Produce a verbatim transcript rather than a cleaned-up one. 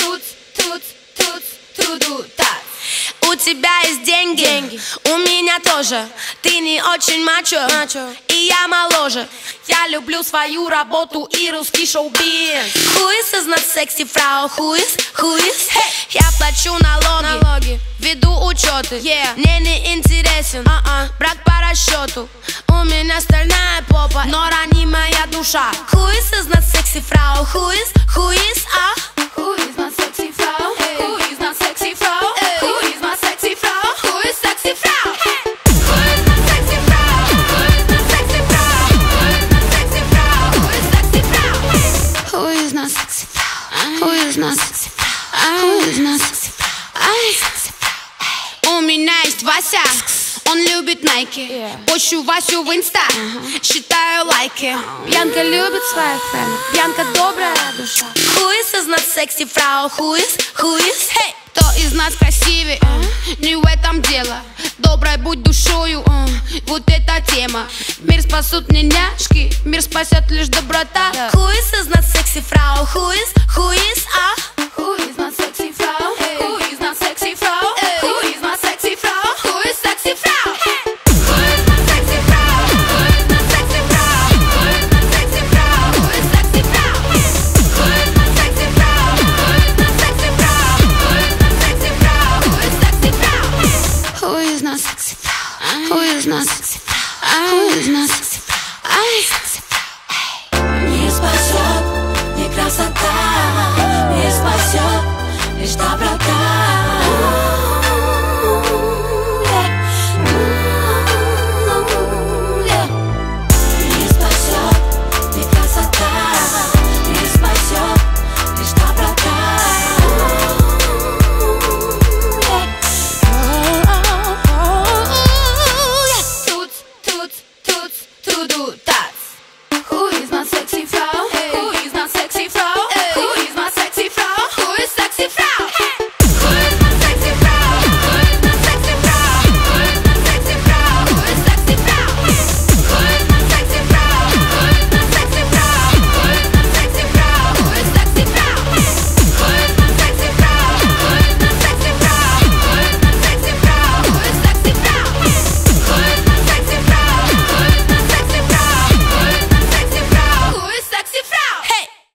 тут, тут, тут, туду, так. У тебя есть деньги, деньги, у меня тоже. Ты не очень мачо, мачо, и я моложе. Я люблю свою работу и русский шоу-биз. Who is is not sexy, фрау? Who is, who is? Hey. Я плачу налоги, налоги, веду учеты, yeah. Мне не интересен uh-uh. брак по расчету. У меня стальная попа, но ранимая душа. Who is is not sexy, фрау? Who is, who is, а? Who is not sexy, Frau? Hey. Who is not sexy, Frau? Hey. Who is not sexy, Frau? Who is sexy, Frau? Hey. Who is not sexy, Frau? Who is not sexy, Frau? Who is not sexy, Frau? Who is sexy, Frau? Hey. Who is not sexy, Frau? Who is not sexy, Frau? Who is not sexy, Frau? У меня есть Вася, он любит Найки, yeah. Пощу Васю в инста, uh-huh. Считаю лайки. Бьянка любит своих френдов, Бьянка добрая душа. Who is is not sexy, фрау? Who is, who is, hey. Кто из нас красивее? Uh-huh. Не в этом дело. Доброй будь душою, uh. Вот эта тема. Мир спасут не няшки, мир спасет лишь доброта. yeah. Who is is not sexy, фрау? Who is, who